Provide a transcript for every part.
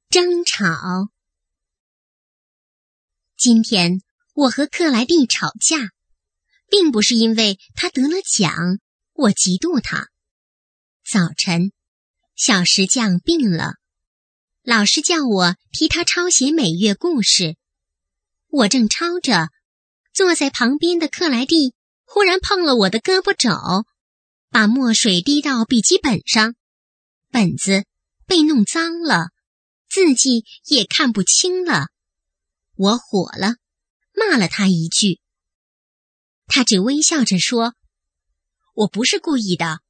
争吵。今天我和克莱蒂吵架，并不是因为他得了奖，我嫉妒他。早晨，小石匠病了，老师叫我替他抄写每月故事。我正抄着，坐在旁边的克莱蒂忽然碰了我的胳膊肘，把墨水滴到笔记本上，本子被弄脏了，字迹也看不清了。我火了，骂了他一句。他只微笑着说：“我不是故意的。”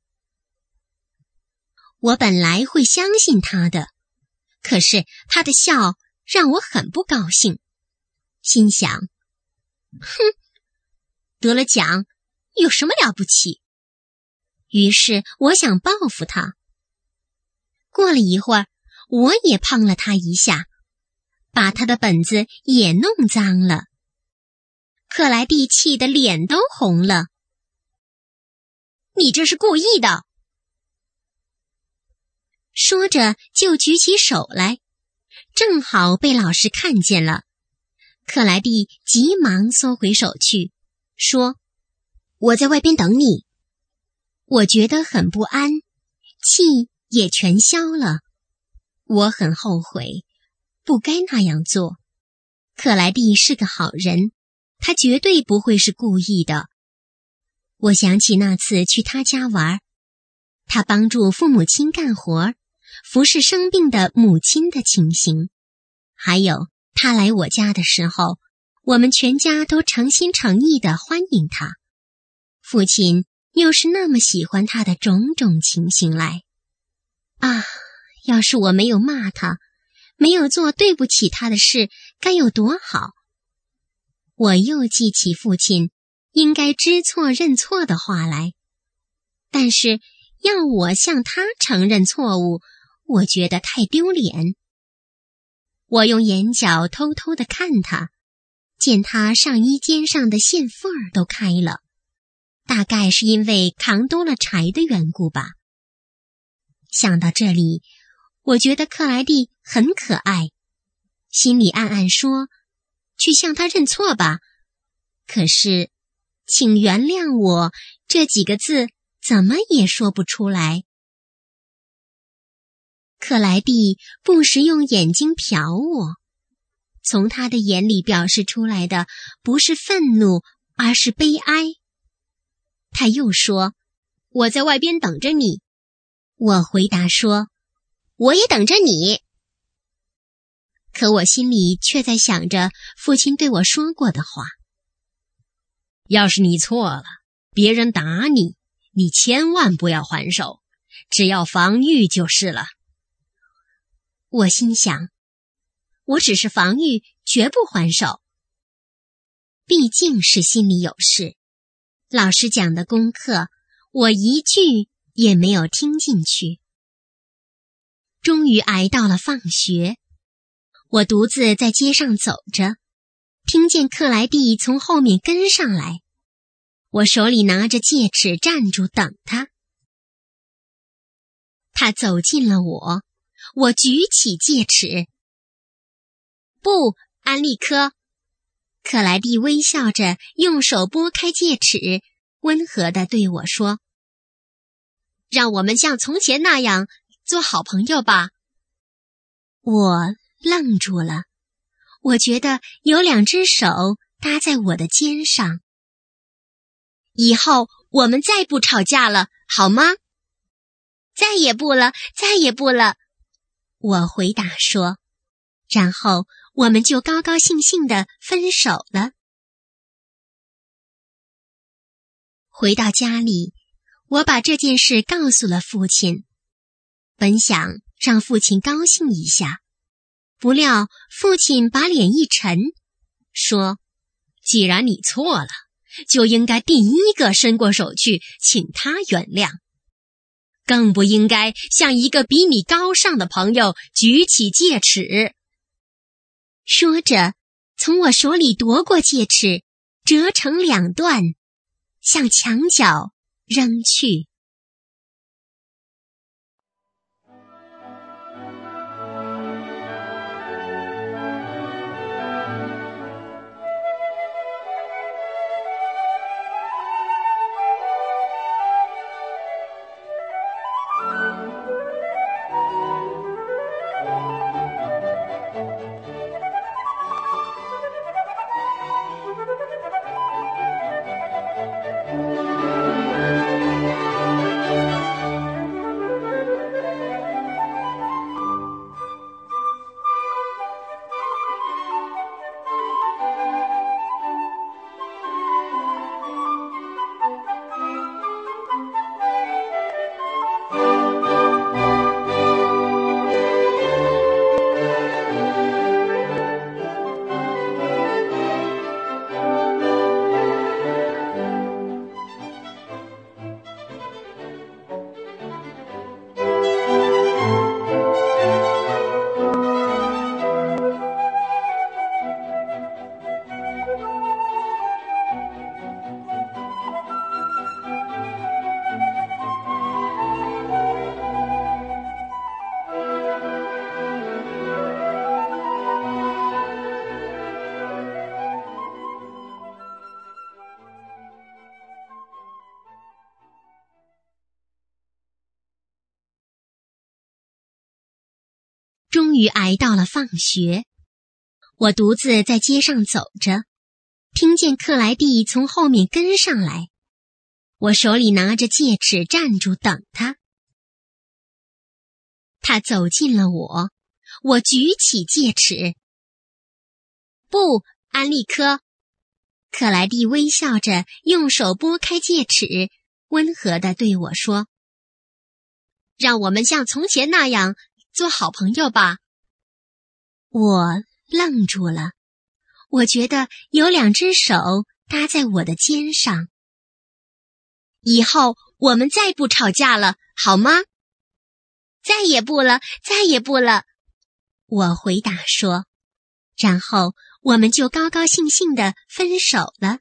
我本来会相信他的，可是他的笑让我很不高兴，心想：哼，得了奖有什么了不起？于是我想报复他。过了一会儿，我也碰了他一下，把他的本子也弄脏了。克莱蒂气得脸都红了。你这是故意的！说着就举起手来，正好被老师看见了。克莱蒂急忙缩回手去，说：“我在外边等你。”我觉得很不安，气也全消了。我很后悔，不该那样做。克莱蒂是个好人，他绝对不会是故意的。我想起那次去他家玩，他帮助父母亲干活，服侍生病的母亲的情形，还有他来我家的时候，我们全家都诚心诚意地欢迎他。父亲又是那么喜欢他的种种情形来。啊，要是我没有骂他，没有做对不起他的事，该有多好。我又记起父亲应该知错认错的话来，但是要我向他承认错误，我觉得太丢脸。我用眼角偷偷地看他，见他上衣肩上的线缝儿都开了，大概是因为扛多了柴的缘故吧。想到这里，我觉得克莱蒂很可爱，心里暗暗说：去向他认错吧。可是，请原谅我这几个字怎么也说不出来。克莱蒂不时用眼睛瞟我，从他的眼里表示出来的不是愤怒，而是悲哀。他又说：我在外边等着你。我回答说：我也等着你。可我心里却在想着父亲对我说过的话： 要是你错了，别人打你，你千万不要还手，只要防御就是了。 我心想，我只是防御，绝不还手。毕竟是心里有事，老师讲的功课，我一句也没有听进去。终于挨到了放学，我独自在街上走着，听见克莱蒂从后面跟上来，我手里拿着戒尺站住等他。他走近了我举起戒尺。不，安利科。克莱蒂微笑着用手拨开戒尺，温和地对我说：让我们像从前那样做好朋友吧。我愣住了，我觉得有两只手搭在我的肩上。以后我们再不吵架了，好吗？再也不了，再也不了。我回答说，然后我们就高高兴兴地分手了。回到家里，我把这件事告诉了父亲，本想让父亲高兴一下，不料父亲把脸一沉，说：既然你错了，就应该第一个伸过手去请他原谅，更不应该向一个比你高尚的朋友举起戒尺。说着，从我手里夺过戒尺，折成两段，向墙角扔去。 于挨到了放学。我独自在街上走着，听见克莱蒂从后面跟上来，我手里拿着戒尺站住等他。他走近了我举起戒尺。不，安利科。克莱蒂微笑着用手拨开戒尺，温和地对我说：让我们像从前那样做好朋友吧。我愣住了，我觉得有两只手搭在我的肩上。以后我们再不吵架了，好吗？再也不了，再也不了，我回答说，然后我们就高高兴兴地分手了。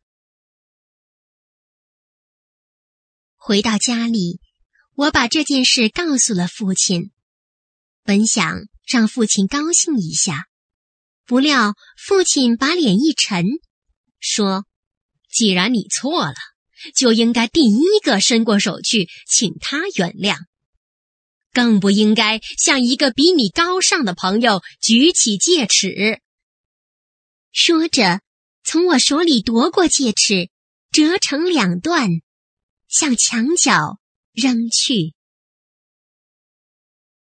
回到家里，我把这件事告诉了父亲，本想让父亲高兴一下，不料父亲把脸一沉，说：既然你错了，就应该第一个伸过手去请他原谅，更不应该向一个比你高尚的朋友举起戒尺。说着，从我手里夺过戒尺，折成2段，向墙角扔去。